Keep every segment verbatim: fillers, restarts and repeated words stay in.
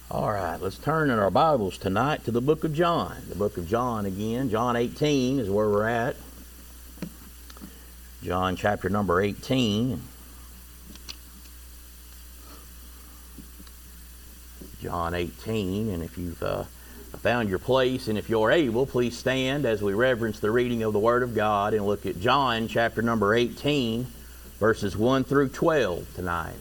All right, let's turn in our Bibles tonight to the book of John. The book of John again. John eighteen is where we're at. John chapter number eighteen. John eighteen, and if you've uh, found your place and if you're able, please stand as we reverence the reading of the Word of God and look at John chapter number eighteen, verses one through twelve tonight.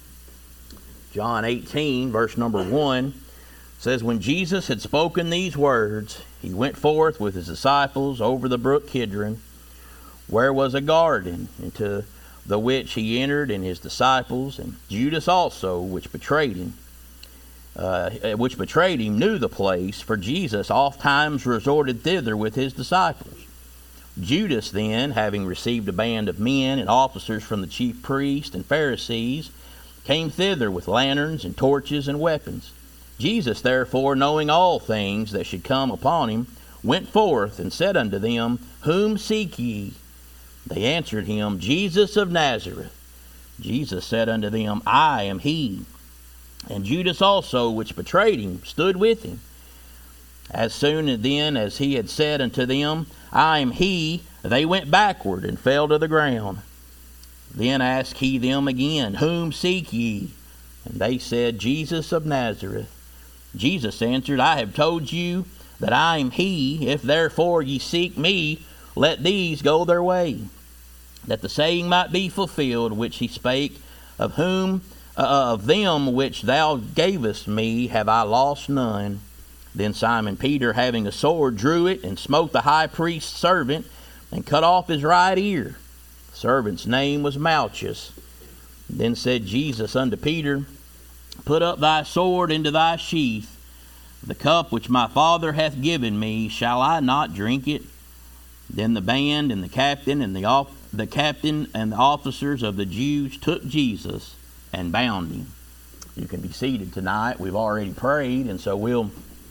John eighteen, verse number one, says, "When Jesus had spoken these words, he went forth with his disciples over the brook Kidron, where was a garden, into the which he entered, and his disciples, and Judas also, which betrayed him. Uh, which betrayed him knew the place, for Jesus oft times resorted thither with his disciples. Judas then, having received a band of men and officers from the chief priests and Pharisees, came thither with lanterns and torches and weapons. Jesus therefore, knowing all things that should come upon him, went forth and said unto them, Whom seek ye? They answered him, Jesus of Nazareth. Jesus said unto them, I am he. And Judas also, which betrayed him, stood with him. As soon then as he had said unto them, I am he, they went backward and fell to the ground. Then asked he them again, Whom seek ye? And they said, Jesus of Nazareth. Jesus answered, I have told you that I am he. If therefore ye seek me, let these go their way, that the saying might be fulfilled which he spake, of whom uh, of them which thou gavest me have I lost none. Then Simon Peter, having a sword, drew it, and smote the high priest's servant, and cut off his right ear. The servant's name was Malchus. Then said Jesus unto Peter, Put up thy sword into thy sheath. The cup which my Father hath given me, shall I not drink it? Then the band and the captain and the off- the captain and the officers of the Jews took Jesus and bound him." You can be seated tonight. We've already prayed, and so we'll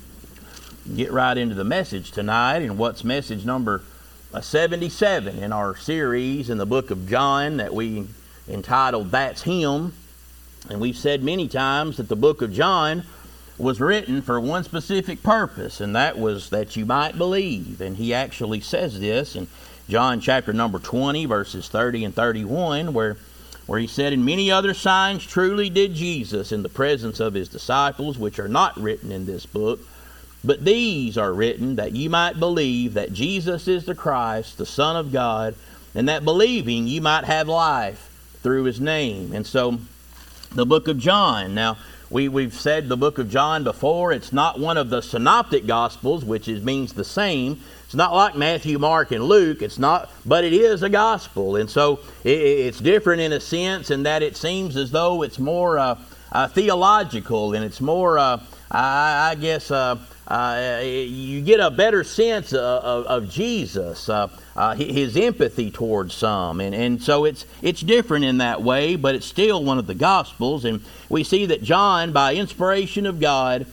get right into the message tonight. And what's message number seventy-seven in our series in the book of John that we entitled That's Him. And we've said many times that the book of John was written for one specific purpose, and that was that you might believe. And he actually says this in John chapter number twenty, verses thirty and thirty-one, where, where he said, And many other signs truly did Jesus in the presence of his disciples, which are not written in this book. But these are written that ye might believe that Jesus is the Christ, the Son of God, and that believing ye might have life through his name. And so the book of John. Now, we, we've said the book of John before. It's not one of the synoptic gospels, which is, means the same. It's not like Matthew, Mark, and Luke. It's not, but it is a gospel. And so it, it's different in a sense in that it seems as though it's more uh, uh, theological, and it's more, uh, I, I guess, uh, Uh, you get a better sense of, of, of Jesus, uh, uh, his empathy towards some, and, and so it's it's different in that way, but it's still one of the Gospels. And we see that John, by inspiration of God,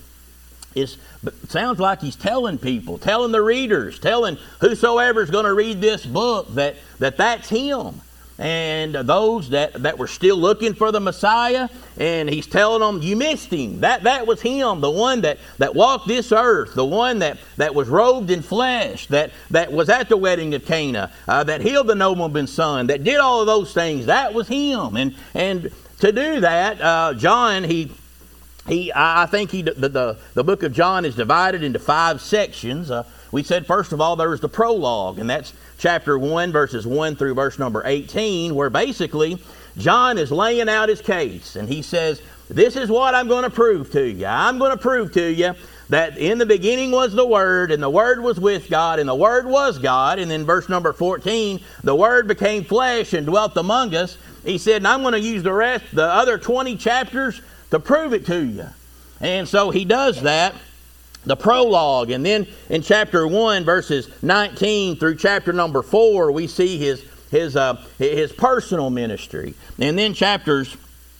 is sounds like he's telling people, telling the readers, telling whosoever is going to read this book that, that that's him. And those that, that were still looking for the Messiah, and he's telling them, you missed him. That that was him, the one that, that walked this earth, the one that, that was robed in flesh, that, that was at the wedding of Cana, uh, that healed the nobleman's son, that did all of those things. That was him. And and to do that, uh, John, he he I think he the, the the book of John is divided into five sections. Uh, we said first of all there was the prologue, and that's chapter one, verses one through verse number eighteen, where basically John is laying out his case. And he says, this is what I'm going to prove to you. I'm going to prove to you that in the beginning was the Word, and the Word was with God, and the Word was God. And then verse number fourteen, the Word became flesh and dwelt among us. He said, and I'm going to use the rest, the other twenty chapters, to prove it to you. And so he does that. The prologue, and then in chapter one, verses nineteen through chapter number four, we see his his uh, his personal ministry, and then chapters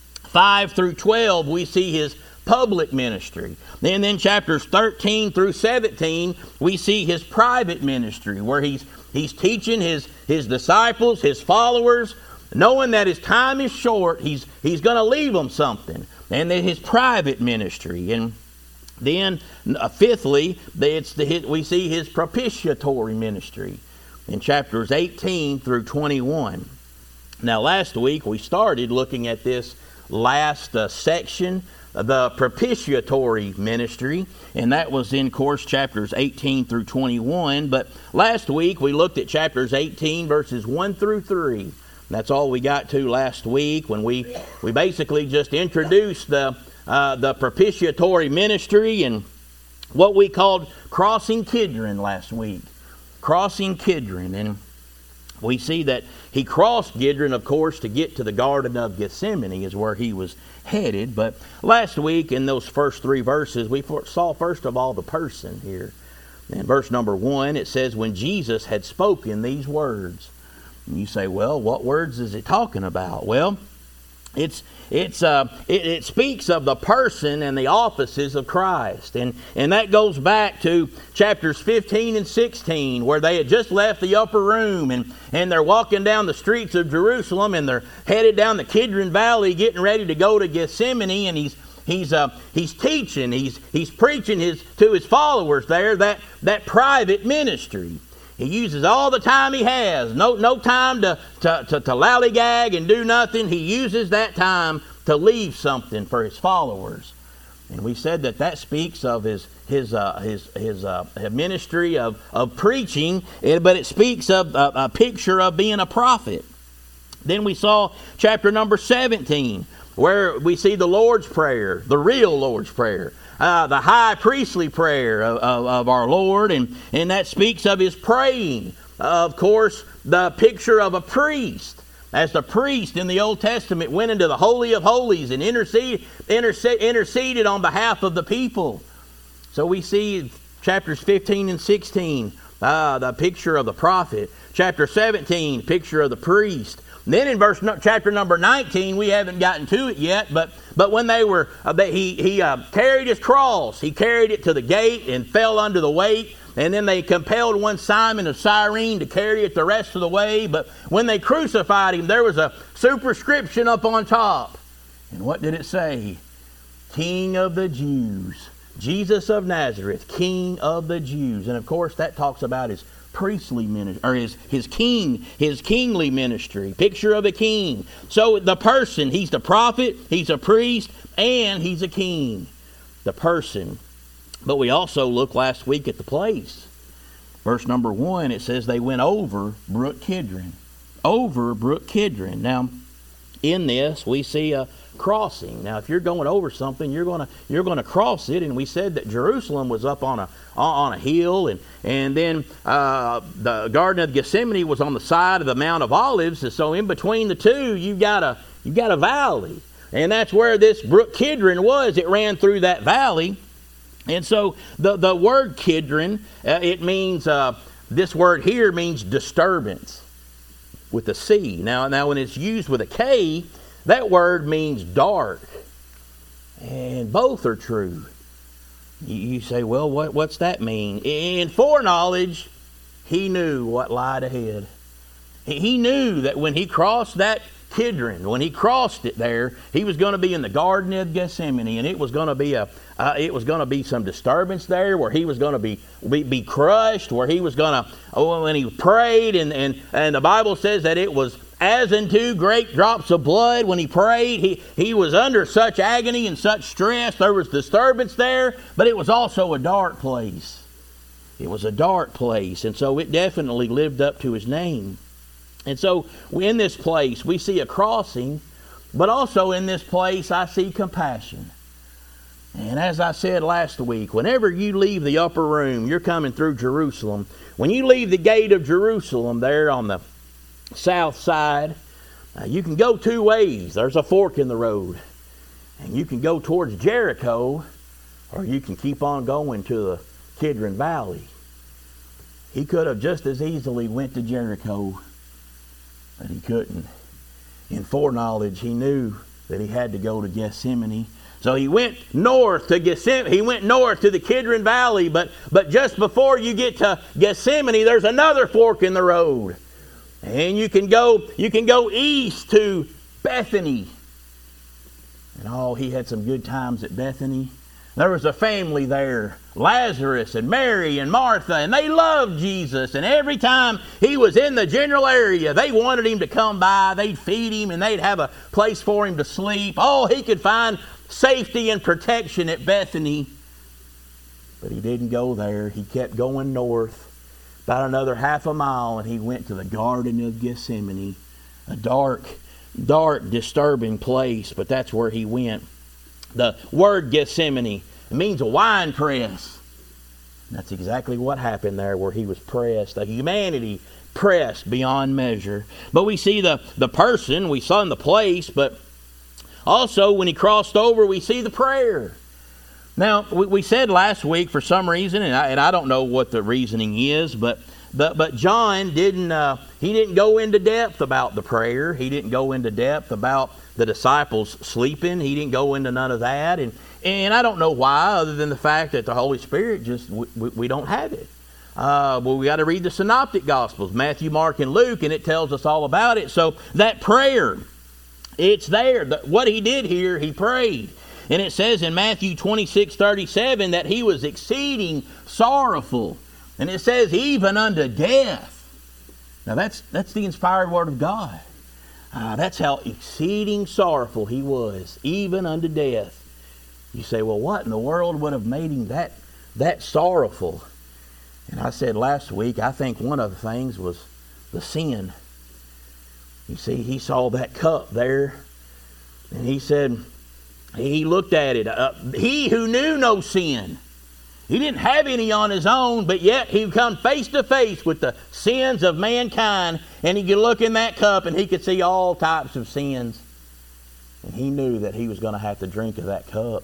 five through twelve, we see his public ministry, and then chapters thirteen through seventeen, we see his private ministry, where he's he's teaching his his disciples, his followers, knowing that his time is short. He's he's going to leave them something, and then his private ministry. And Then, uh, fifthly, it's the, we see his propitiatory ministry in chapters eighteen through twenty-one. Now, last week we started looking at this last uh, section, the propitiatory ministry, and that was in course chapters eighteen through twenty-one. But last week we looked at chapters eighteen, verses one through three. That's all we got to last week, when we we basically just introduced the uh, the propitiatory ministry and what we called crossing Kidron last week. Crossing Kidron, and we see that he crossed Kidron, of course, to get to the Garden of Gethsemane is where he was headed. But last week in those first three verses, we saw first of all the person here. In verse number one, it says, when Jesus had spoken these words. And you say, well, what words is it talking about? Well, it's it's uh, it, it speaks of the person and the offices of Christ. And, and that goes back to chapters fifteen and sixteen, where they had just left the upper room and, and they're walking down the streets of Jerusalem, and they're headed down the Kidron Valley getting ready to go to Gethsemane, and he's He's uh, he's teaching, he's he's preaching his to his followers there that, that private ministry. He uses all the time he has. No no time to, to, to, to lollygag and do nothing. He uses that time to leave something for his followers. And we said that that speaks of his his uh, his his uh, ministry of, of preaching, but it speaks of a, a picture of being a prophet. Then we saw chapter number seventeen, where we see the Lord's Prayer, the real Lord's Prayer. Uh, the high priestly prayer of, of, of our Lord, and, and that speaks of his praying. Uh, of course, the picture of a priest. As the priest in the Old Testament went into the Holy of Holies and intercede, intercede, interceded on behalf of the people. So we see chapters fifteen and sixteen, uh, the picture of the prophet. Chapter seventeen, picture of the priest. Then in verse no, chapter number nineteen, we haven't gotten to it yet, but but when they were, uh, they, he he uh, carried his cross, he carried it to the gate and fell under the weight, and then they compelled one Simon of Cyrene to carry it the rest of the way. But when they crucified him, there was a superscription up on top, and what did it say? King of the Jews, Jesus of Nazareth, King of the Jews, and of course that talks about his priestly ministry, or his, his king, his kingly ministry, picture of a king. So the person, he's the prophet, he's a priest, and he's a king. The person. But we also looked last week at the place. Verse number one, it says they went over Brook Kidron. Over Brook Kidron. Now, in this, we see a crossing. Now, if you're going over something, you're going to you're going to cross it. And we said that Jerusalem was up on a on a hill, and and then uh, the Garden of Gethsemane was on the side of the Mount of Olives. And so, in between the two, you got a you got a valley, and that's where this Brook Kidron was. It ran through that valley, and so the the word Kidron, uh, it means uh, this word here means disturbance with a C. Now, now when it's used with a K, that word means dark. And both are true. You, you say, well, what, what's that mean? In foreknowledge, he knew what lied ahead. He, he knew that when he crossed that Kidron, when he crossed it there, he was going to be in the Garden of Gethsemane, and it was going to be a, uh, it was going to be some disturbance there, where he was going to be, be be crushed, where he was going to, oh, when he prayed, and and and the Bible says that it was as unto great drops of blood when he prayed. He he was under such agony and such stress. There was disturbance there, but it was also a dark place. It was a dark place, and so it definitely lived up to his name. And so in this place, we see a crossing, but also in this place, I see compassion. And as I said last week, whenever you leave the upper room, you're coming through Jerusalem. When you leave the gate of Jerusalem there on the south side, uh, you can go two ways. There's a fork in the road. And you can go towards Jericho, or you can keep on going to the Kidron Valley. He could have just as easily went to Jericho, but he couldn't. In foreknowledge, he knew that he had to go to Gethsemane. So he went north to Gethsemane. He went north to the Kidron Valley, but, but just before you get to Gethsemane, there's another fork in the road. And you can go, you can go east to Bethany. And oh, he had some good times at Bethany. There was a family there, Lazarus and Mary and Martha, and they loved Jesus. And every time he was in the general area, they wanted him to come by. They'd feed him and they'd have a place for him to sleep. Oh, he could find safety and protection at Bethany. But he didn't go there. He kept going north about another half a mile, and he went to the Garden of Gethsemane, a dark, dark, disturbing place, but that's where he went. The word Gethsemane means a wine press. That's exactly what happened there, where he was pressed. The humanity pressed beyond measure. But we see the, the person, we saw in the place, but also when he crossed over, we see the prayer. Now, we, we said last week for some reason, and I, and I don't know what the reasoning is, but But but John didn't uh, he didn't go into depth about the prayer. He didn't go into depth about the disciples sleeping. He didn't go into none of that. And and I don't know why, other than the fact that the Holy Spirit just we, we don't have it. Uh, well, we got to read the Synoptic Gospels, Matthew, Mark, and Luke, and it tells us all about it. So that prayer, it's there. The, what he did here, he prayed. And it says in Matthew twenty-six thirty-seven that he was exceeding sorrowful. And it says, even unto death. Now that's that's the inspired word of God. Uh, that's how exceeding sorrowful he was, even unto death. You say, well, what in the world would have made him that, that sorrowful? And I said last week, I think one of the things was the sin. You see, he saw that cup there, and he said, he looked at it. Uh, he who knew no sin. He didn't have any on his own, but yet he would come face to face with the sins of mankind, and he could look in that cup and he could see all types of sins. And he knew that he was going to have to drink of that cup.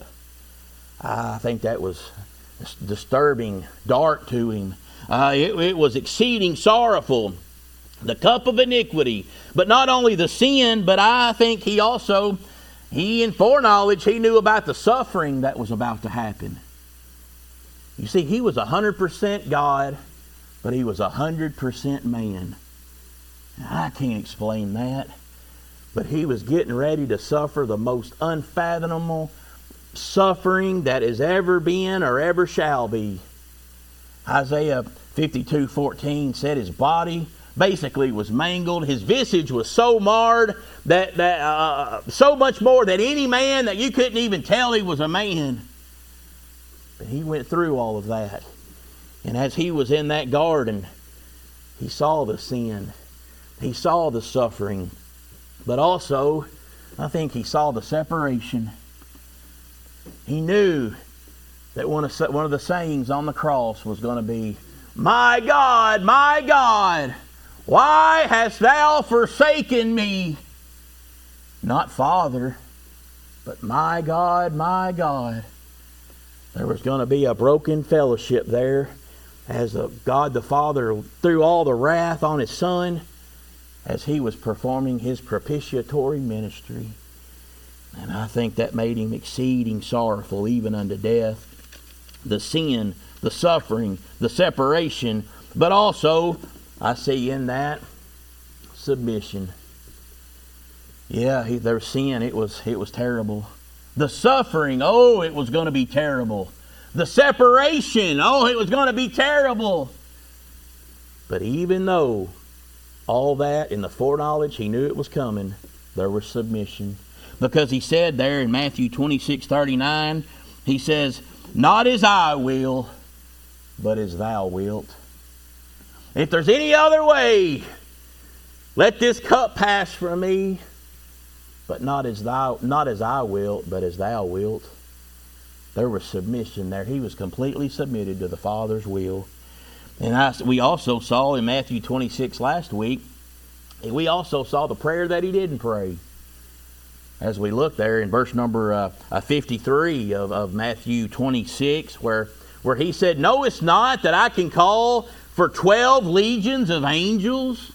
I think that was disturbing, dark to him. Uh, it, it was exceeding sorrowful, the cup of iniquity. But not only the sin, but I think he also, he in foreknowledge, he knew about the suffering that was about to happen. You see, he was one hundred percent God, but he was one hundred percent man. I can't explain that. But he was getting ready to suffer the most unfathomable suffering that has ever been or ever shall be. Isaiah fifty-two fourteen said his body basically was mangled. His visage was so marred, that, that uh, so much more than any man that you couldn't even tell he was a man. But he went through all of that. And as he was in that garden, he saw the sin. He saw the suffering. But also, I think he saw the separation. He knew that one of, one of the sayings on the cross was going to be, "My God, my God, why hast thou forsaken me?" Not Father, but my God, my God. There was going to be a broken fellowship there as a God the Father threw all the wrath on his Son as he was performing his propitiatory ministry. And I think that made him exceeding sorrowful, even unto death. The sin, the suffering, the separation, but also, I see in that, submission. Yeah, he, their sin, it was, it was terrible. The suffering, oh, it was going to be terrible. The separation, oh, it was going to be terrible. But even though all that in the foreknowledge, he knew it was coming, there was submission. Because he said there in Matthew twenty-six thirty-nine, he says, "Not as I will, but as thou wilt. If there's any other way, let this cup pass from me. But not as thou, not as I wilt, but as thou wilt." There was submission there. He was completely submitted to the Father's will. And I, we also saw in Matthew twenty-six last week, we also saw the prayer that he didn't pray. As we look there in verse number uh, fifty-three of, of Matthew twenty-six, where, where he said, "Knowest not that I can call for twelve legions of angels?"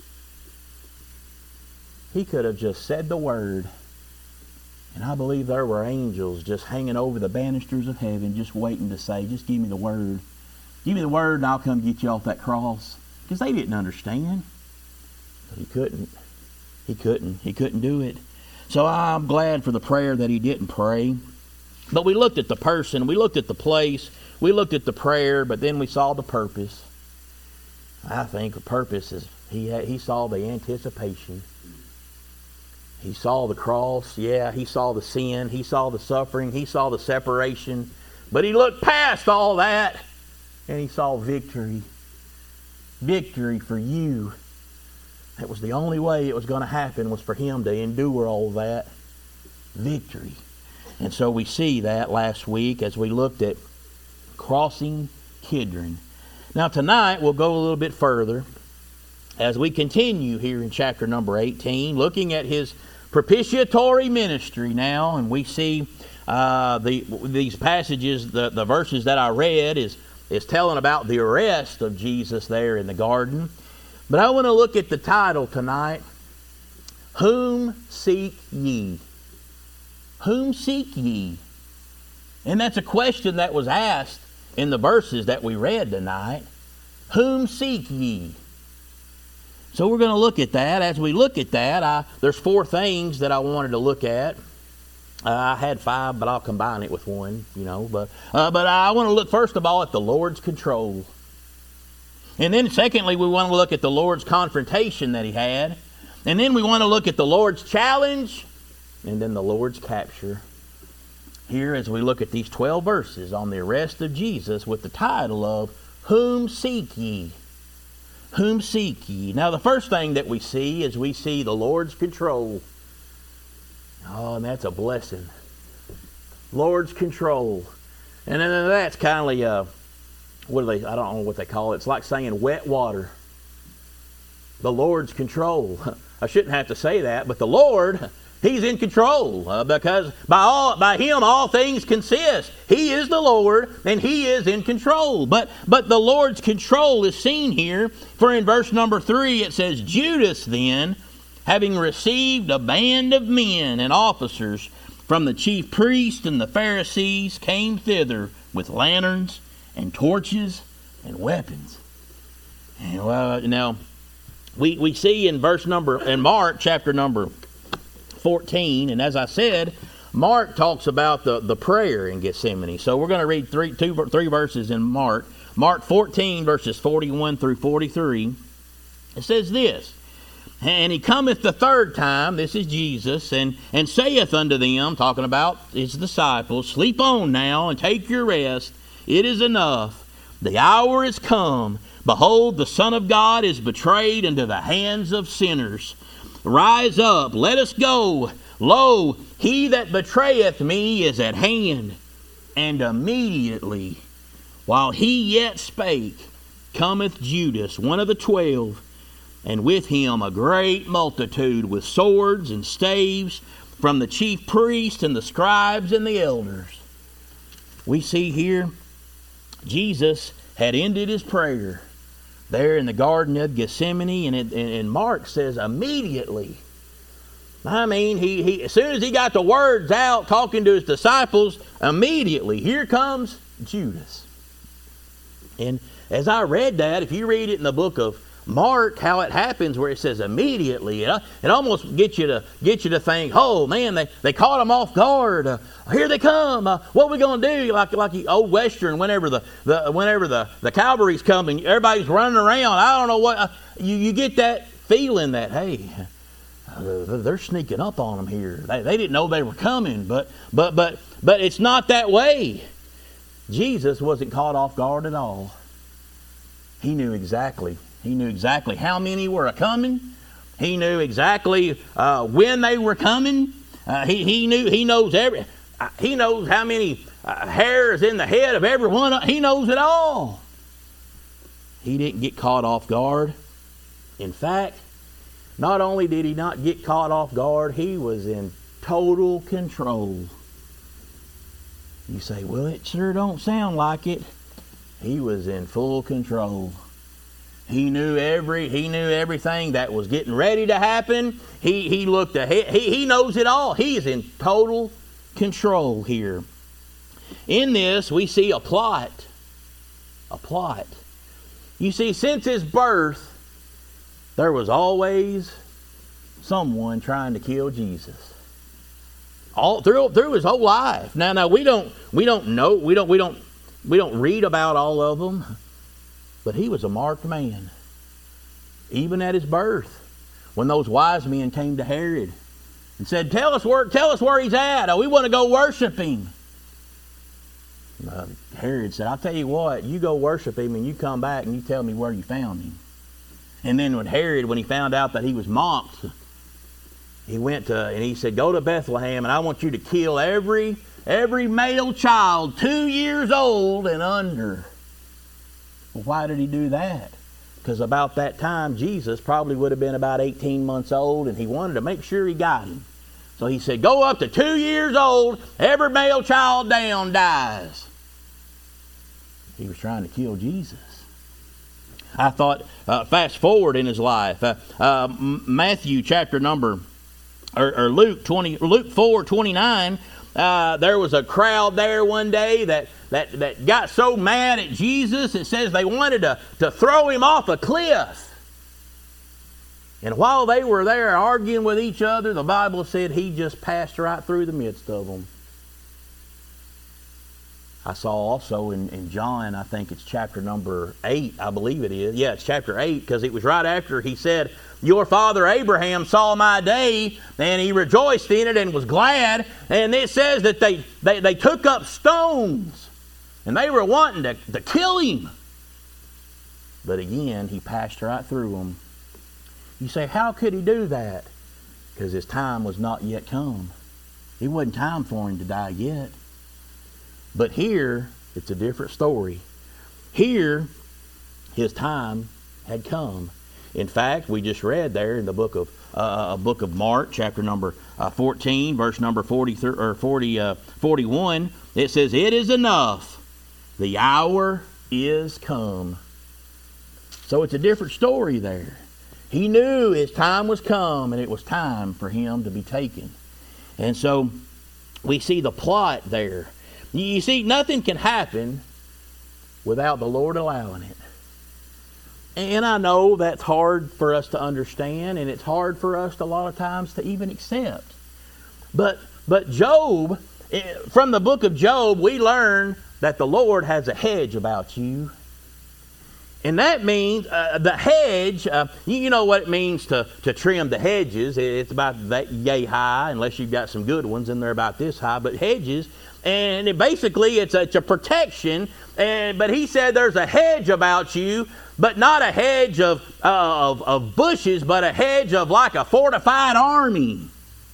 He could have just said the word. And I believe there were angels just hanging over the banisters of heaven, just waiting to say, "Just give me the word. Give me the word and I'll come get you off that cross." Because they didn't understand. But he couldn't. He couldn't. He couldn't do it. So I'm glad for the prayer that he didn't pray. But we looked at the person, we looked at the place, we looked at the prayer, but then we saw the purpose. I think the purpose is he had, he saw the anticipation. He saw the cross, yeah, he saw the sin, he saw the suffering, he saw the separation. But he looked past all that and he saw victory. Victory for you. That was the only way it was going to happen, was for him to endure all that. Victory. And so we see that last week as we looked at crossing Kidron. Now tonight we'll go a little bit further as we continue here in chapter number eighteen, looking at his propitiatory ministry now, and we see uh, the these passages, the, the verses that I read is, is telling about the arrest of Jesus there in the garden. But I want to look at the title tonight, Whom Seek Ye? Whom seek ye? And that's a question that was asked in the verses that we read tonight. Whom seek ye? So we're going to look at that. As we look at that, I, there's four things that I wanted to look at. Uh, I had five, but I'll combine it with one, you know. But uh, but I want to look first of all at the Lord's control. And then secondly, we want to look at the Lord's confrontation that he had. And then we want to look at the Lord's challenge. And then the Lord's capture. Here as we look at these twelve verses on the arrest of Jesus with the title of Whom Seek Ye? Whom seek ye? Now the first thing that we see is we see the Lord's control. Oh, and that's a blessing. Lord's control. And then that's kind of, uh, what do they, I don't know what they call it. It's like saying wet water. The Lord's control. I shouldn't have to say that, but the Lord, he's in control uh, because by all by him all things consist. He is the Lord and he is in control. But but the Lord's control is seen here. For in verse number three it says, Judas then, having received a band of men and officers from the chief priests and the Pharisees, came thither with lanterns and torches and weapons. And well, now we we see in verse number in Mark chapter number fourteen, and as I said, Mark talks about the, the prayer in Gethsemane. So we're going to read three, two, three verses in Mark. Mark fourteen, verses forty-one through forty-three. It says this, And he cometh the third time, this is Jesus, and, and saith unto them, talking about his disciples, Sleep on now, and take your rest. It is enough. The hour is come. Behold, the Son of God is betrayed into the hands of sinners. Rise up, let us go. Lo, he that betrayeth me is at hand. And immediately, while he yet spake, cometh Judas, one of the twelve, and with him a great multitude with swords and staves from the chief priests and the scribes and the elders. We see here, Jesus had ended his prayer there in the Garden of Gethsemane, and, it, and Mark says immediately. I mean, he, he as soon as he got the words out talking to his disciples, immediately here comes Judas. And as I read that, if you read it in the book of Mark, how it happens where it says immediately, it, it almost gets you to get you to think, oh man, they, they caught him off guard. Uh, here they come. Uh, what are we going to do? Like like the old Western, whenever the, the whenever the, the cavalry's coming, everybody's running around. I don't know what uh, you you get that feeling that hey, uh, they're sneaking up on them here. They they didn't know they were coming, but but but but it's not that way. Jesus wasn't caught off guard at all. He knew exactly. He knew exactly how many were a-coming. He knew exactly uh, when they were coming. Uh, he, he knew. He knows every. Uh, he knows how many uh, hairs in the head of every one. He knows it all. He didn't get caught off guard. In fact, not only did he not get caught off guard, he was in total control. You say, well, it sure don't sound like it. He was in full control. He knew every. He knew everything that was getting ready to happen. He he looked ahead. He he knows it all. He's in total control here. In this, we see a plot. A plot. You see, since his birth, there was always someone trying to kill Jesus. all through through his whole life. Now, now we don't we don't know we don't we don't we don't read about all of them, but he was a marked man. Even at his birth, when those wise men came to Herod and said, "Tell us where tell us where he's at. Oh, we want to go worship him." Uh, Herod said, "I'll tell you what. You go worship him, and you come back and you tell me where you found him." And then when Herod, when he found out that he was mocked, he went to, and he said, "Go to Bethlehem, and I want you to kill every every male child two years old and under." Well, why did he do that? Because about that time, Jesus probably would have been about eighteen months old, and he wanted to make sure he got him. So he said, "Go up to two years old, every male child down dies." He was trying to kill Jesus. I thought, uh, fast forward in his life, uh, uh, Matthew chapter number, or, or Luke twenty, Luke four twenty nine. Uh, there was a crowd there one day that, that, that got so mad at Jesus, it says they wanted to, to throw him off a cliff. And while they were there arguing with each other, the Bible said he just passed right through the midst of them. I saw also in, in John, I think it's chapter number eight, I believe it is. Yeah, it's chapter eight, because it was right after he said, "Your father Abraham saw my day, and he rejoiced in it and was glad." And it says that they, they, they took up stones, and they were wanting to, to kill him. But again, he passed right through them. You say, how could he do that? Because his time was not yet come. It wasn't time for him to die yet. But here, it's a different story. Here, his time had come. In fact, we just read there in the book of uh, book of Mark, chapter number uh, fourteen, verse number forty or forty, uh, forty-one. It says, "It is enough. The hour is come." So it's a different story there. He knew his time was come, and it was time for him to be taken. And so we see the plot there. You see, nothing can happen without the Lord allowing it. And I know that's hard for us to understand, and it's hard for us a lot of times to even accept. But but Job, from the book of Job, we learn that the Lord has a hedge about you. And that means uh, the hedge, uh, you know what it means to, to trim the hedges. It's about that yay high, unless you've got some good ones, and they're about this high. But hedges, and it basically it's a, it's a protection. And but he said there's a hedge about you, but not a hedge of, uh, of, of bushes, but a hedge of like a fortified army.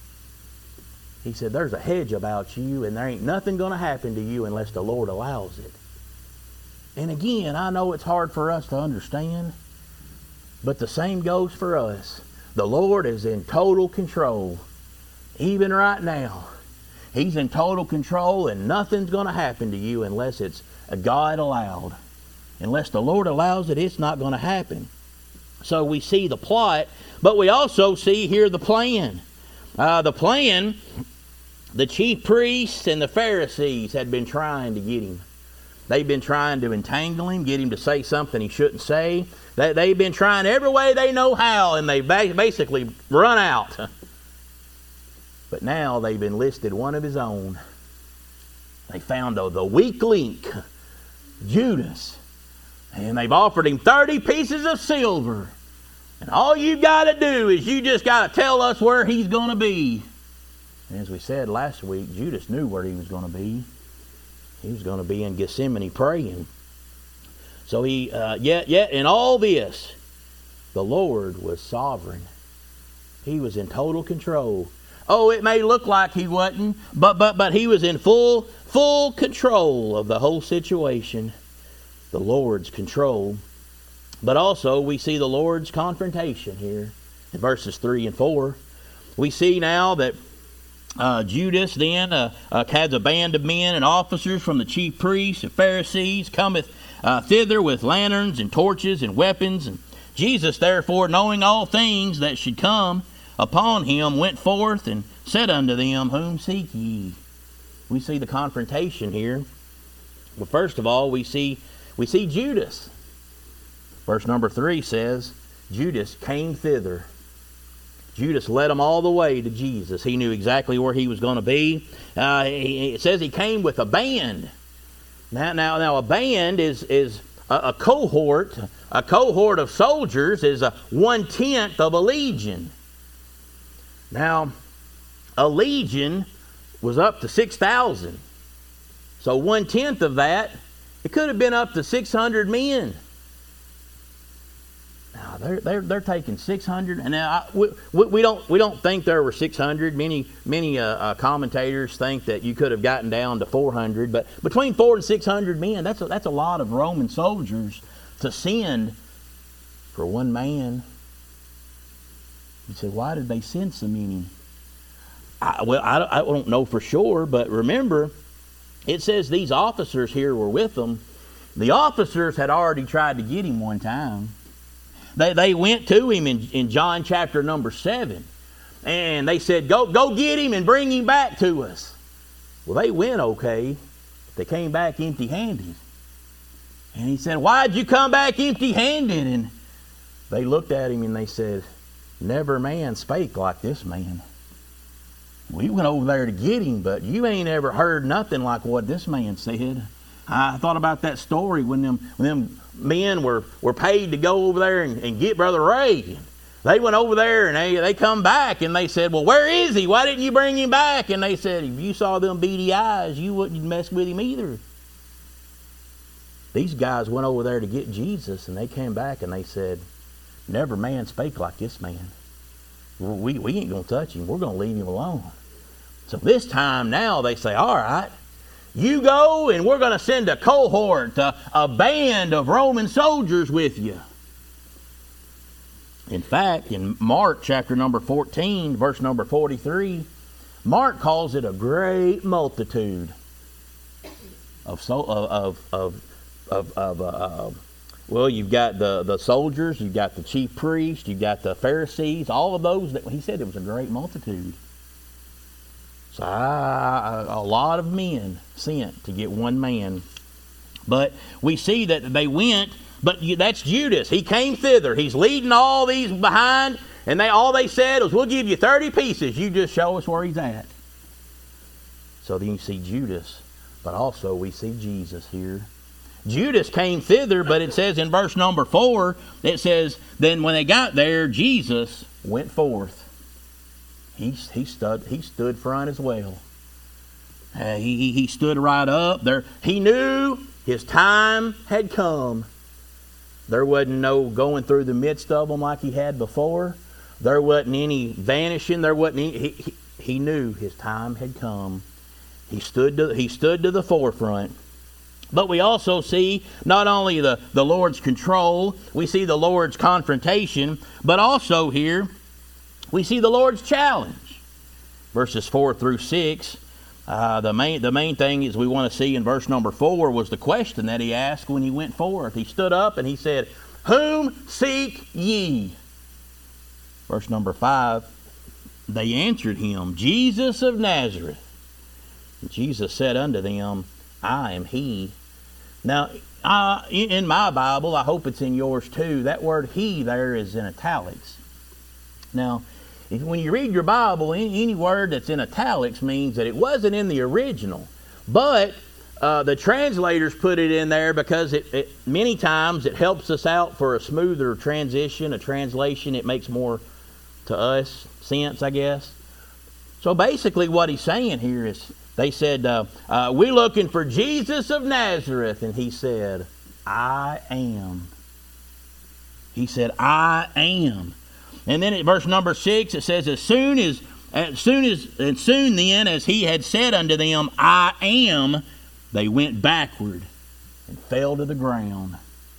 He said there's a hedge about you, and there ain't nothing going to happen to you unless the Lord allows it. And again, I know it's hard for us to understand, but the same goes for us. The Lord is in total control. Even right now, He's in total control, and nothing's going to happen to you unless it's God allowed. Unless the Lord allows it, it's not going to happen. So we see the plot, but we also see here the plan. Uh, the plan, the chief priests and the Pharisees had been trying to get him. They've been trying to entangle him, get him to say something he shouldn't say. They, they've been trying every way they know how, and they've basically run out. But now they've enlisted one of his own. They found the, the weak link, Judas. And they've offered him thirty pieces of silver. And all you've got to do is you just got to tell us where he's going to be. And as we said last week, Judas knew where he was going to be. He was going to be in Gethsemane praying. So he, uh, yet, yet in all this, the Lord was sovereign. He was in total control. Oh, it may look like he wasn't, but but but he was in full full control of the whole situation. The Lord's control. But also we see the Lord's confrontation here in verses three and four. We see now that Uh, Judas then uh, uh, has a band of men and officers from the chief priests and Pharisees cometh uh, thither with lanterns and torches and weapons. And Jesus, therefore, knowing all things that should come upon him, went forth and said unto them, Whom seek ye? We see the confrontation here. Well, first of all, we see we see Judas. Verse number three says, Judas came thither. Judas led them all the way to Jesus. He knew exactly where he was going to be. Uh, he, it says he came with a band. Now, now, now, a band is is a, a cohort. A cohort of soldiers is a one tenth of a legion. Now, a legion was up to six thousand. So one tenth of that, it could have been up to six hundred men. Now they're they're they're taking six hundred, and now I, we, we don't we don't think there were six hundred. Many many uh, uh, commentators think that you could have gotten down to four hundred, but between four and six hundred men, that's a, that's a lot of Roman soldiers to send for one man. You say, why did they send so many? I, well, I, I don't know for sure, but remember, it says these officers here were with them. The officers had already tried to get him one time. They they went to him in, in John chapter number seven, and they said, go, go get him and bring him back to us. Well, they went okay. They came back empty-handed. And he said, why'd you come back empty-handed? And they looked at him and they said, never man spake like this man. We went over there to get him, but you ain't ever heard nothing like what this man said. I thought about that story when them when them men were, were paid to go over there and, and get Brother Ray. They went over there and they, they come back and they said, well, where is he? Why didn't you bring him back? And they said, if you saw them beady eyes, you wouldn't mess with him either. These guys went over there to get Jesus, and they came back and they said, never man spake like this man. We, we ain't going to touch him. We're going to leave him alone. So this time now they say, all right, you go and we're going to send a cohort, a, a band of Roman soldiers with you. In fact, in Mark chapter number fourteen, verse number forty-three, Mark calls it a great multitude of, so, of, of, of, of uh, uh, well, you've got the, the soldiers, you've got the chief priests, you've got the Pharisees, all of those. That he said it was a great multitude. So I, a lot of men sent to get one man. But we see that they went, but that's Judas. He came thither. He's leading all these behind, and they all they said was, we'll give you thirty pieces. You just show us where he's at. So then you see Judas, but also we see Jesus here. Judas came thither, but it says in verse number four, it says, then when they got there, Jesus went forth. He, he, stood, he stood front as well. Uh, he, he stood right up there. He knew his time had come. There wasn't no going through the midst of them like he had before. There wasn't any vanishing. There wasn't any, he, he, he knew his time had come. He stood to, he stood to the forefront. But we also see not only the, the Lord's control, we see the Lord's confrontation, but also here we see the Lord's challenge. Verses four through six, uh, the main the main thing is we want to see in verse number four was the question that he asked when he went forth. He stood up and he said, whom seek ye? Verse number five, they answered him, Jesus of Nazareth. And Jesus said unto them, I am he. Now, uh, in my Bible, I hope it's in yours too, that word he there is in italics. Now, if, when you read your Bible, any, any word that's in italics means that it wasn't in the original. But uh, the translators put it in there because it, it many times it helps us out for a smoother transition, a translation. It makes more to us sense, I guess. So basically what he's saying here is, they said, uh, uh, we're looking for Jesus of Nazareth. And he said, I am. He said, I am. And then at verse number six, it says, as soon as, as soon as, and soon then, as he had said unto them, I am, they went backward and fell to the ground.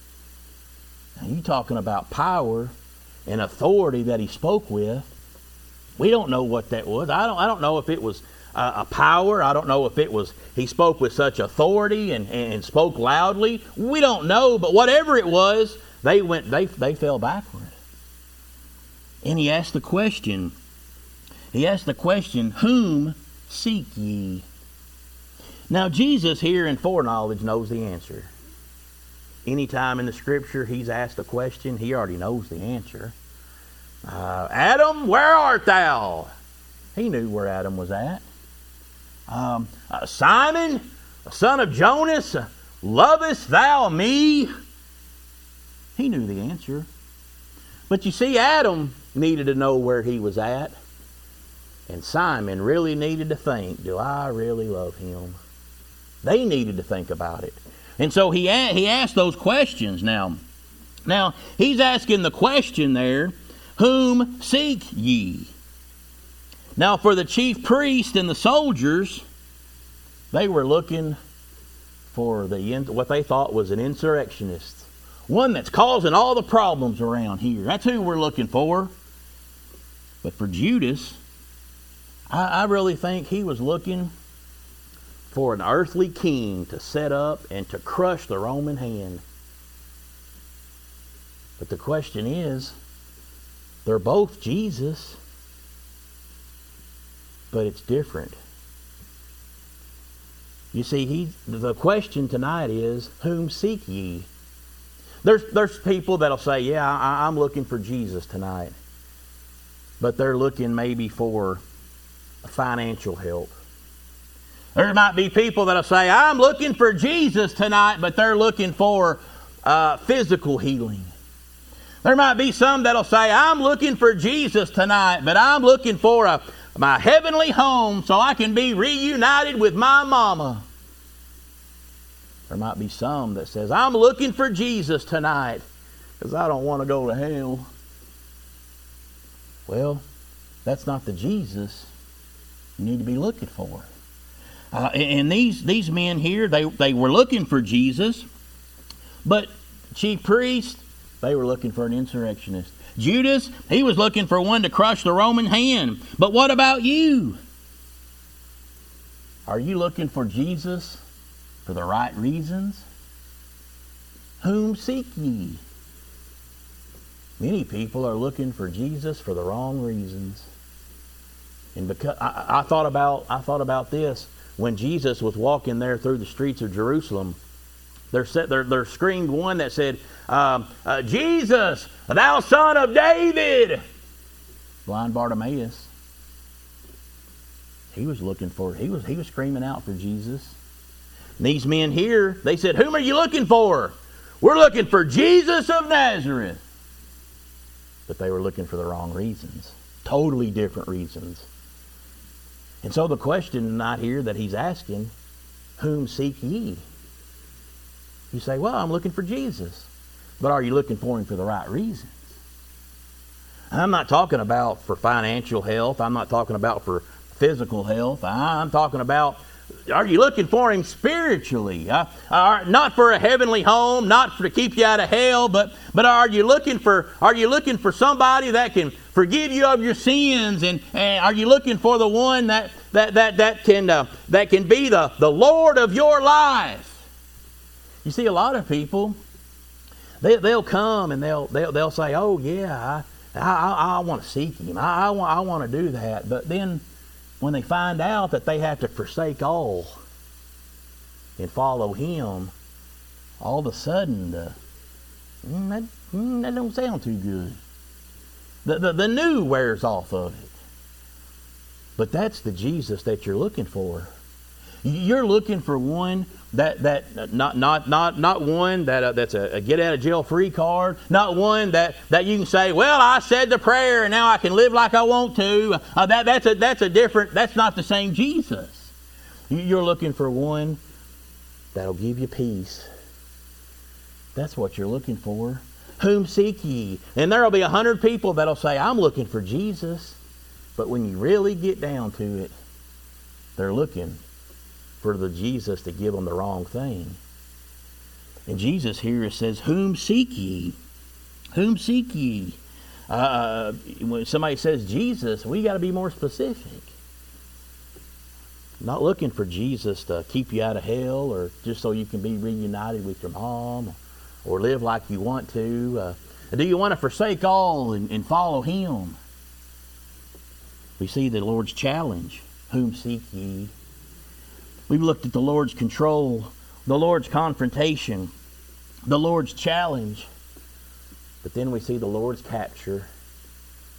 Now, you talking about power and authority that he spoke with. We don't know what that was. I don't, I don't know if it was uh, a power. I don't know if it was he spoke with such authority and, and spoke loudly. We don't know, but whatever it was, they went. They they fell backward. And he asked the question, he asked the question, whom seek ye? Now Jesus here in foreknowledge knows the answer. Anytime in the scripture he's asked a question, he already knows the answer. Uh, Adam, where art thou? He knew where Adam was at. Um, uh, Simon, son of Jonas, lovest thou me? He knew the answer. But you see, Adam needed to know where he was at. And Simon really needed to think, do I really love him? They needed to think about it. And so he, a- he asked those questions now. Now, he's asking the question there, whom seek ye? Now, for the chief priest and the soldiers, they were looking for the what they thought was an insurrectionist. One that's causing all the problems around here. That's who we're looking for. But for Judas, I, I really think he was looking for an earthly king to set up and to crush the Roman hand. But the question is, they're both Jesus, but it's different. You see, he, the question tonight is, whom seek ye? There's, there's people that'll say, yeah, I, I'm looking for Jesus tonight. But they're looking maybe for financial help. There might be people that'll say, I'm looking for Jesus tonight, but they're looking for uh, physical healing. There might be some that'll say, I'm looking for Jesus tonight, but I'm looking for a, my heavenly home so I can be reunited with my mama. There might be some that says, I'm looking for Jesus tonight because I don't want to go to hell. Well, that's not the Jesus you need to be looking for. Uh, and these, these men here, they, they were looking for Jesus, but chief priests, they were looking for an insurrectionist. Judas, he was looking for one to crush the Roman hand. But what about you? Are you looking for Jesus for the right reasons? Whom seek ye? Many people are looking for Jesus for the wrong reasons. And because I, I thought about I thought about this when Jesus was walking there through the streets of Jerusalem. There, there, there screamed one that said, um, uh, Jesus, thou son of David. Blind Bartimaeus. He was looking for, he was, he was screaming out for Jesus. And these men here, they said, whom are you looking for? We're looking for Jesus of Nazareth. But they were looking for the wrong reasons. Totally different reasons. And so the question tonight here that he's asking, whom seek ye? You say, well, I'm looking for Jesus. But are you looking for him for the right reasons? I'm not talking about for financial health. I'm not talking about for physical health. I'm talking about, are you looking for him spiritually? Uh, are, not for a heavenly home, not for to keep you out of hell, but but are you looking for are you looking for somebody that can forgive you of your sins? And, and are you looking for the one that that that that can uh, that can be the, the Lord of your life? You see, a lot of people, they, they'll come and they'll, they'll, they'll say, oh, yeah, I, I, I want to seek him. I, I, want, I want to do that. But then when they find out that they have to forsake all and follow him, all of a sudden, the, mm, that, mm, that don't sound too good. The, the, the new wears off of it. But that's the Jesus that you're looking for. You're looking for one that that not not not not one that uh, that's a, a get out of jail free card. Not one that, that you can say, well, I said the prayer and now I can live like I want to. Uh, that that's a that's a different. That's not the same Jesus. You're looking for one that'll give you peace. That's what you're looking for. Whom seek ye? And there'll be a hundred people that'll say, I'm looking for Jesus. But when you really get down to it, they're looking for the Jesus to give them the wrong thing. And Jesus here says, whom seek ye? Whom seek ye? Uh, when somebody says Jesus, we got to be more specific. Not looking for Jesus to keep you out of hell or just so you can be reunited with your mom or live like you want to. Uh, do you want to forsake all and, and follow him? We see the Lord's challenge. Whom seek ye? We've looked at the Lord's control, the Lord's confrontation, the Lord's challenge. But then we see the Lord's capture.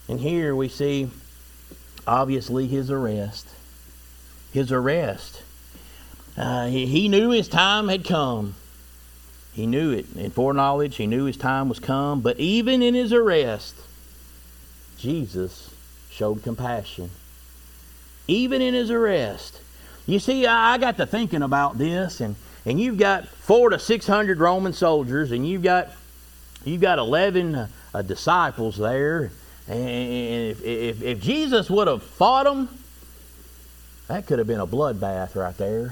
And here we see, obviously, his arrest. His arrest. Uh, he, he knew his time had come. He knew it. In foreknowledge, he knew his time was come. But even in his arrest, Jesus showed compassion. Even in his arrest. You see, I, I got to thinking about this, and, and you've got four to six hundred Roman soldiers, and you've got you've got eleven uh, uh, disciples there. And if, if, if Jesus would have fought them, that could have been a bloodbath right there.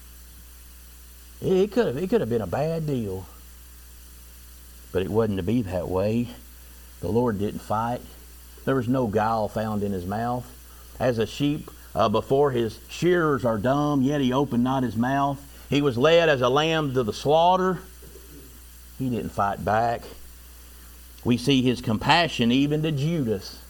It could have, it could have been a bad deal. But it wasn't to be that way. The Lord didn't fight. There was no guile found in his mouth. As a sheep uh, before his shearers are dumb, yet he opened not his mouth. He was led as a lamb to the slaughter. He didn't fight back. We see his compassion even to Judas.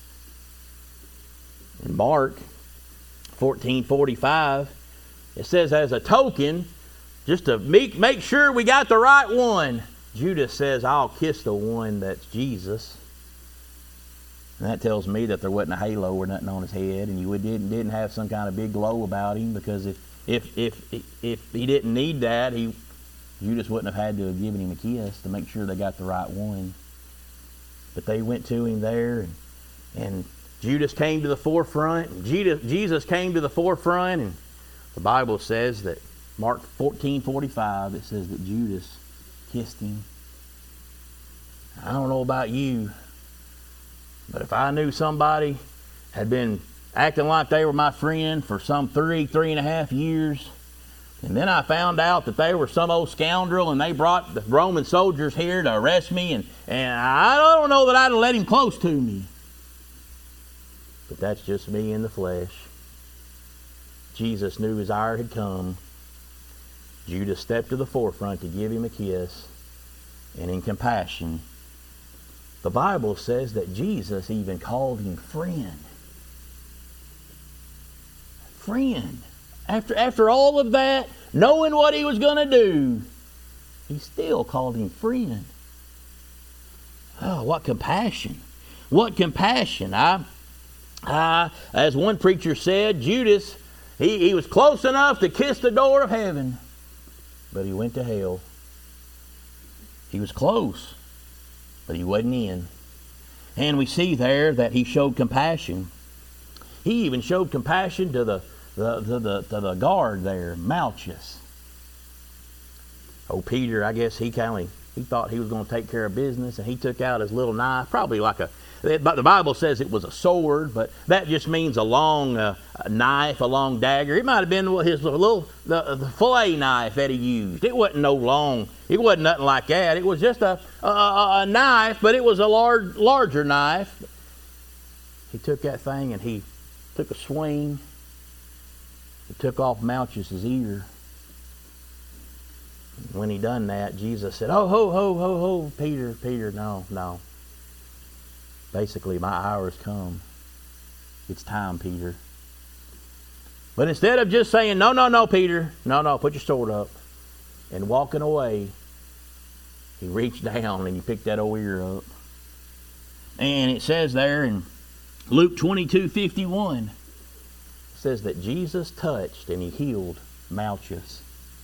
In Mark fourteen forty-five, it says, as a token, just to make, make sure we got the right one, Judas says, I'll kiss the one that's Jesus. And that tells me that there wasn't a halo or nothing on his head, and he didn't, didn't have some kind of big glow about him, because if, if, if, if he didn't need that, he Judas wouldn't have had to have given him a kiss to make sure they got the right one. But they went to him there, and, and Judas came to the forefront, and Jesus, Jesus came to the forefront, and the Bible says that, Mark fourteen forty-five, it says that Judas kissed him. I don't know about you, but if I knew somebody had been acting like they were my friend for some three, three and a half years, and then I found out that they were some old scoundrel and they brought the Roman soldiers here to arrest me, and, and I don't know that I'd have let him close to me. But that's just me in the flesh. Jesus knew his hour had come. Judas stepped to the forefront to give him a kiss, and in compassion, the Bible says that Jesus even called him friend. Friend. After, after all of that, knowing what he was going to do, he still called him friend. Oh, what compassion. What compassion. I, I, as one preacher said, Judas, he, he was close enough to kiss the door of heaven, but he went to hell. He was close, but he wasn't in. And we see there that he showed compassion. He even showed compassion to the, the, the, the, to the guard there, Malchus. Oh, Peter, I guess he kind of he thought he was going to take care of business, and he took out his little knife, probably like a, but the Bible says it was a sword, but that just means a long uh, a knife, a long dagger. It might have been his little the, the fillet knife that he used. It wasn't no long. It wasn't nothing like that. It was just a a, a knife, but it was a large larger knife. He took that thing and he took a swing. He took off Malchus's ear. When he done that, Jesus said, "Oh, ho, ho, ho, ho, Peter, Peter, no, no. Basically, my hour has come. It's time, Peter." But instead of just saying, "No, no, no, Peter, no, no, put your sword up," and walking away, he reached down and he picked that old ear up. And it says there in Luke twenty-two fifty-one, it says that Jesus touched and he healed Malchus.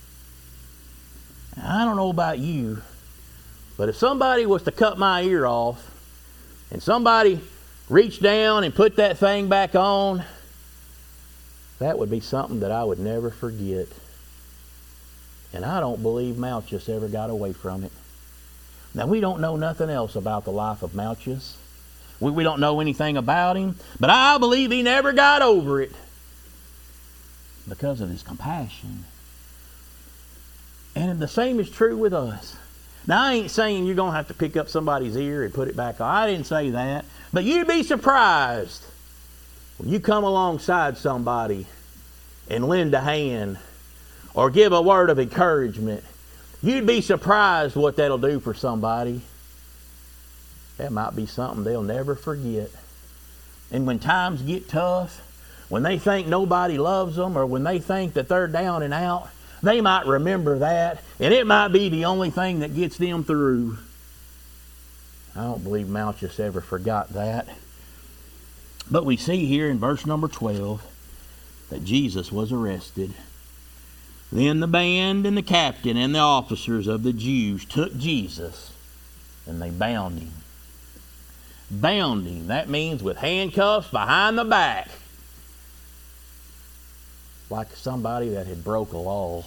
Now, I don't know about you, but if somebody was to cut my ear off, and somebody reached down and put that thing back on, that would be something that I would never forget. And I don't believe Malchus ever got away from it. Now, we don't know nothing else about the life of Malchus. We, we don't know anything about him. But I believe he never got over it because of his compassion. And the same is true with us. Now, I ain't saying you're going to have to pick up somebody's ear and put it back on. I didn't say that. But you'd be surprised when you come alongside somebody and lend a hand or give a word of encouragement. You'd be surprised what that'll do for somebody. That might be something they'll never forget. And when times get tough, when they think nobody loves them, or when they think that they're down and out, they might remember that, and it might be the only thing that gets them through. I don't believe Malchus ever forgot that. But we see here in verse number twelve that Jesus was arrested. Then the band and the captain and the officers of the Jews took Jesus and they bound him. Bound him. That means with handcuffs behind the back. Like somebody that had broke a law.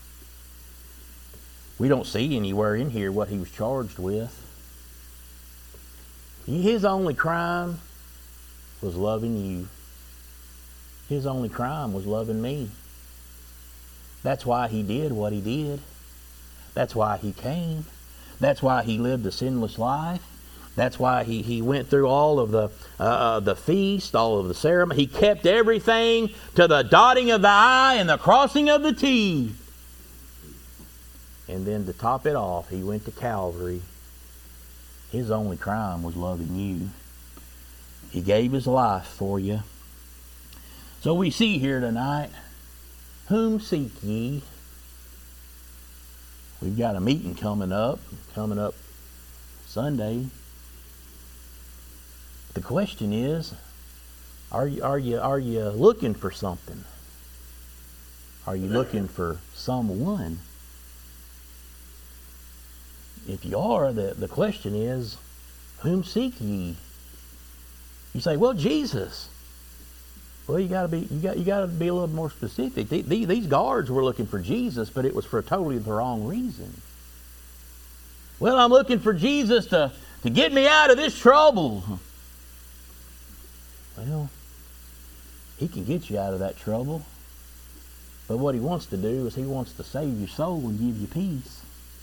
We don't see anywhere in here what he was charged with. His only crime was loving you. His only crime was loving me. That's why he did what he did. That's why he came. That's why he lived a sinless life. That's why he, he went through all of the uh, uh, the feast, all of the ceremony. He kept everything to the dotting of the I and the crossing of the T. And then to top it off, he went to Calvary. His only crime was loving you. He gave his life for you. So we see here tonight, whom seek ye? We've got a meeting coming up, coming up Sunday. The question is, are you, are you, are you looking for something? Are you looking for someone? If you are, the, the question is, whom seek ye? You say, well, Jesus. Well, you got to be you got you got to be a little more specific. The, the, these guards were looking for Jesus, but it was for totally the wrong reason. Well, I'm looking for Jesus to, to get me out of this trouble. Well, he can get you out of that trouble. But what he wants to do is he wants to save your soul and give you peace.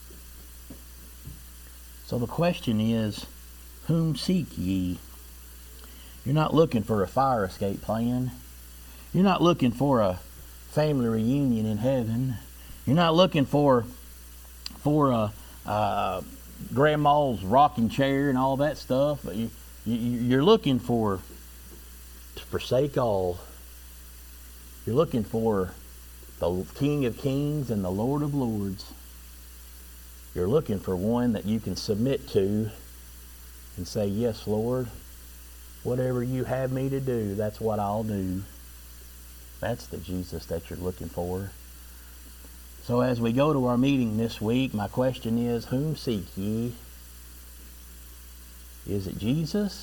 So the question is, whom seek ye? You're not looking for a fire escape plan. You're not looking for a family reunion in heaven. You're not looking for for a, a grandma's rocking chair and all that stuff. But you, you, you're looking for to forsake all. You're looking for the King of Kings and the Lord of Lords. You're looking for one that you can submit to and say, yes, Lord, whatever you have me to do, that's what I'll do. That's the Jesus that you're looking for. So as we go to our meeting this week, my question is, whom seek ye? Is it Jesus?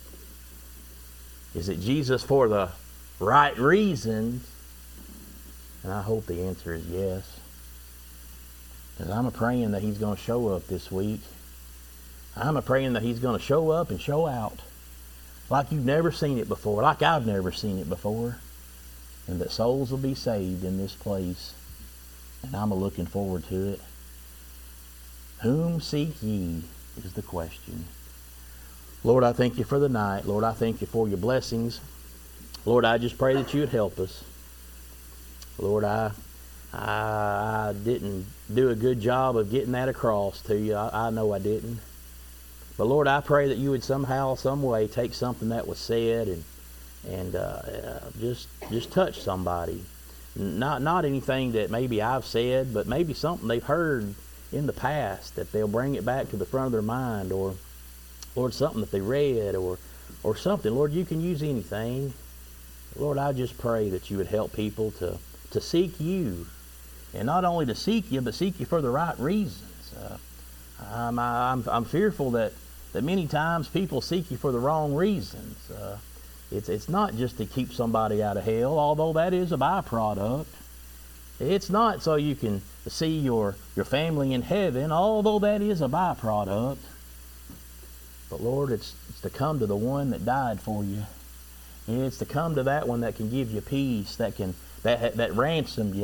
Is it Jesus for the right reasons? And I hope the answer is yes. Because I'm a praying that he's going to show up this week. I'm a praying that he's going to show up and show out. Like you've never seen it before. Like I've never seen it before. And that souls will be saved in this place. And I'm looking forward to it. Whom seek ye is the question. Lord, I thank you for the night. Lord, I thank you for your blessings. Lord, I just pray that you would help us. Lord, I I didn't do a good job of getting that across to you. I, I know I didn't. But Lord, I pray that you would somehow, some way, take something that was said and and uh, uh, just just touch somebody. Not not anything that maybe I've said, but maybe something they've heard in the past that they'll bring it back to the front of their mind, or Lord, something that they read, or or something. Lord, you can use anything. Lord, I just pray that you would help people to to seek you. And not only to seek you, but seek you for the right reasons. Uh, I'm, I'm, I'm fearful that, that many times people seek you for the wrong reasons. Uh, it's, it's not just to keep somebody out of hell, although that is a byproduct. It's not so you can see your, your family in heaven, although that is a byproduct. But Lord, it's, it's to come to the one that died for you. It's to come to that one that can give you peace, that can that that ransomed you.